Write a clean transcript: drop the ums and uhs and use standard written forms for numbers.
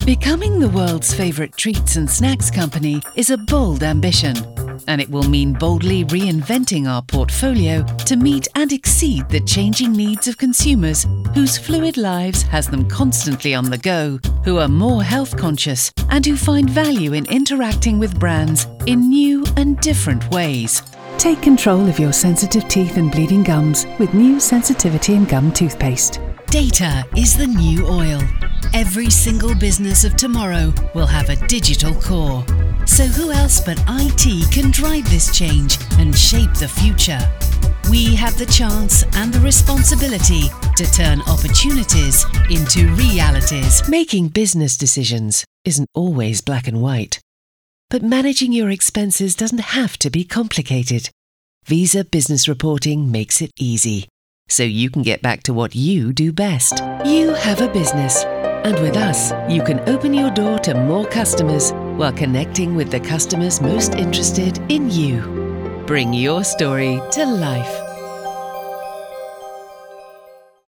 Becoming the world's favourite treats and snacks company is a bold ambition, and it will mean boldly reinventing our portfolio to meet and exceed the changing needs of consumers whose fluid lives has them constantly on the go, who are more health conscious, and who find value in interacting with brands in new and different ways. Take control of your sensitive teeth and bleeding gums with new Sensitivity and Gum toothpaste. Data is the new oil. Every single business of tomorrow will have a digital core. So who else but IT can drive this change and shape the future? We have the chance and the responsibility to turn opportunities into realities. Making business decisions isn't always black and white. But managing your expenses doesn't have to be complicated. Visa Business Reporting makes it easy, so you can get back to what you do best. You have a business, and with us, you can open your door to more customers while connecting with the customers most interested in you. Bring your story to life.